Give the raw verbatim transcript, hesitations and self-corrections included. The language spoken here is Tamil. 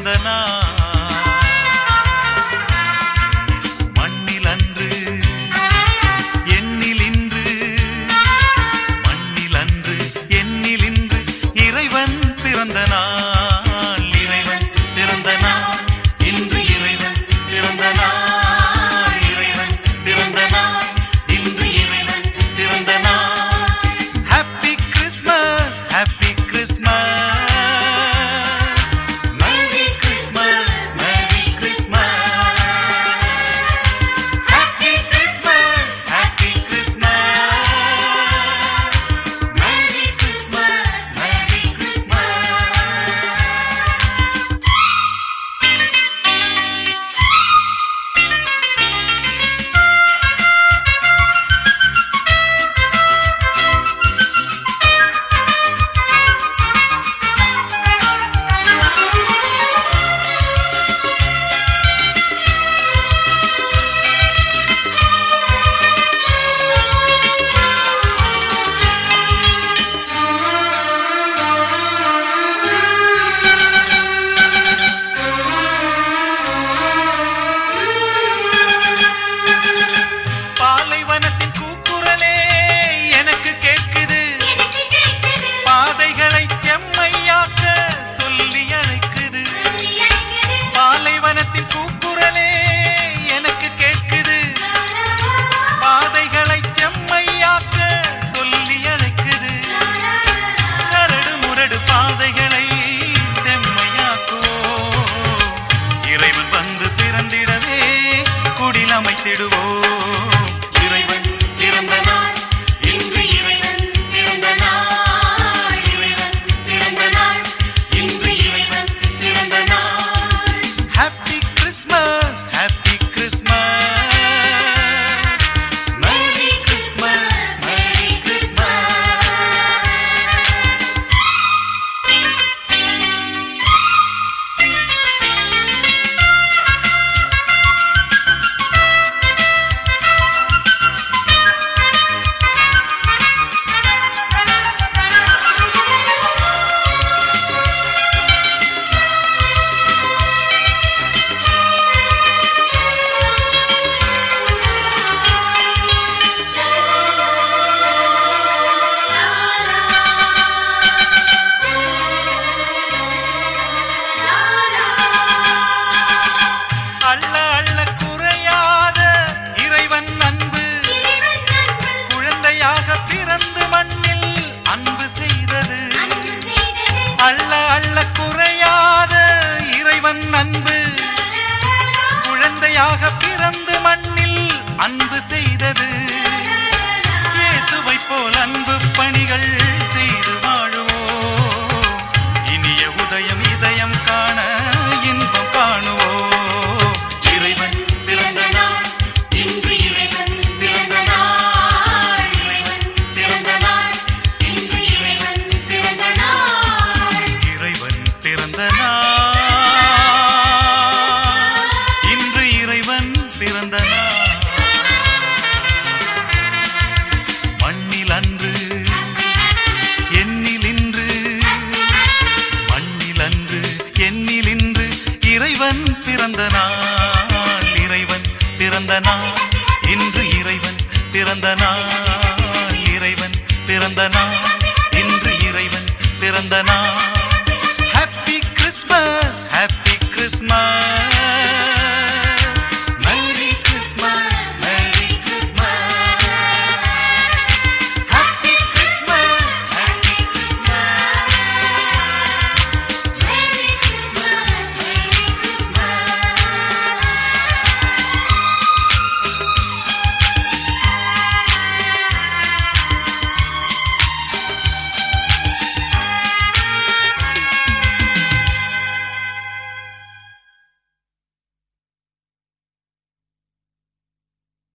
பிறந்த நாள் மண்ணில் அன்று எண்ணில் இன்று மண்ணில் அன்று எண்ணில் இன்று இறைவன் பிறந்த நாள் இறைவன் பிறந்த நாள் இன்று இறைவன் பிறந்த நாள் இறைவன் பிறந்த நாள் இன்று இறைவன் பிறந்த நாள் ஹாப்பி கிறிஸ்மஸ் ஹாப்பி கிறிஸ்மஸ் அள்ள அள்ள குறையாத இறைவன் அன்பு குழந்தையாக பிறந்து மண்ணில் அன்பு செய்தது இயேசுவை போல் அன்பு பணிகள் செய்து வாழுவோம் இனிய உதயம் இதயம் காண இன்பம் காணுவோம் இறைவன் பிறந்த நாள் இன்று இறைவன் பிறந்த நாள் இறைவன் பிறந்த நாள் இன்று இறைவன் பிறந்த நாள் இறைவன் பிறந்த நாள் இன்று இறைவன் பிறந்த நாள் மண்ணில் அன்று எண்ணில் இன்று மண்ணில் அன்று எண்ணில் இன்று இறைவன் பிறந்த நாள் இறைவன் பிறந்த நாள் இன்று இறைவன் பிறந்த நாள் இறைவன் பிறந்த நாள் இன்று இறைவன் பிறந்த நாள்